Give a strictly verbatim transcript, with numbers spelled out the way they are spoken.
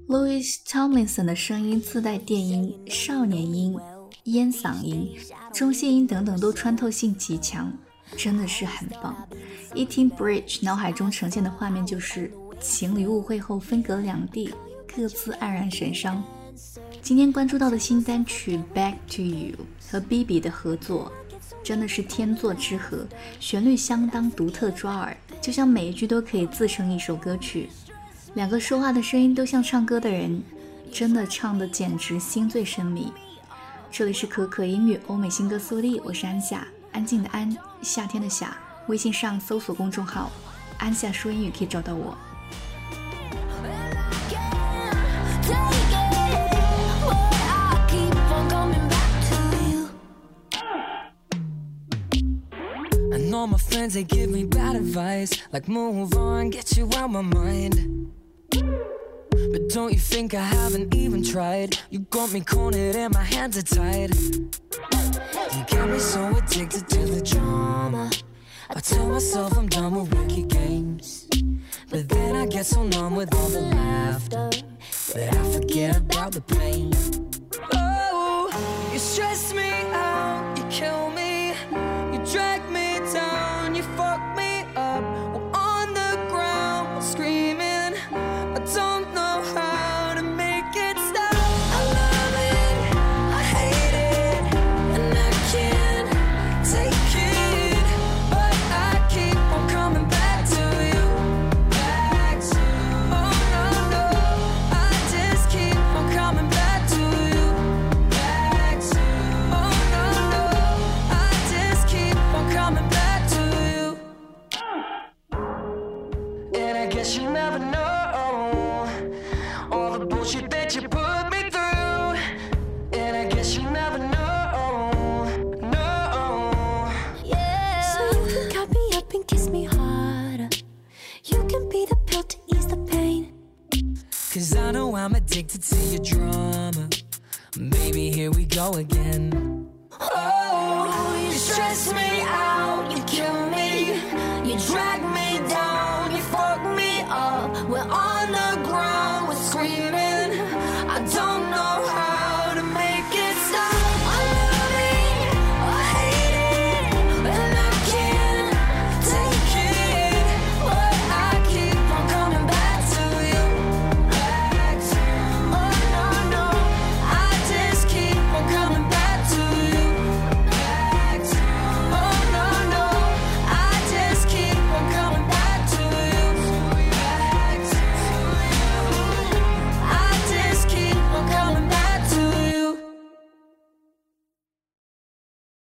Louis Tomlinson 的声音自带电音、少年音、烟嗓音、中性音等等都穿透性极强，真的是很棒。一听 Bridge， 脑海中呈现的画面就是情侣误会后分隔两地，各自黯然神伤。今天关注到的新单曲 Back to You 和 B B 的合作真的是天作之合，旋律相当独特抓耳，就像每一句都可以自成一首歌曲。两个说话的声音都像唱歌的人，真的唱得简直心醉神迷。这里是可可音乐欧美新歌速递，我是安夏，安静的安，夏天的夏。微信上搜索公众号安夏说英语可以找到我。 All my friends, they give me bad advice, like move on, get you out my mind. But don't you think I haven't even tried? You got me cornered and my hands are tied. You got me so addicted to the drama. I tell myself I'm done with rookie games, but then I get so numb with all the laughter that I forget about the pain. Oh, you stress me out, you kill me, you drag me down, you fuck me up. We're on the ground, screaming. I don't know how to make it stop. I love it, I hate it, and I can't take it, but I keep on coming back to you, back to you. Oh no, no, I just keep on coming back to you, back to you. Oh no, no, I just keep on coming back to you. And I guess you never know all the bullshit that you put me through. And I guess you never know, no. Yeah. So you can cut me up and kiss me harder. You can be the pill to ease the pain. Cause I know I'm addicted to your drama. Baby, here we go again. Oh, you stress me out, you kill me, you drag me down.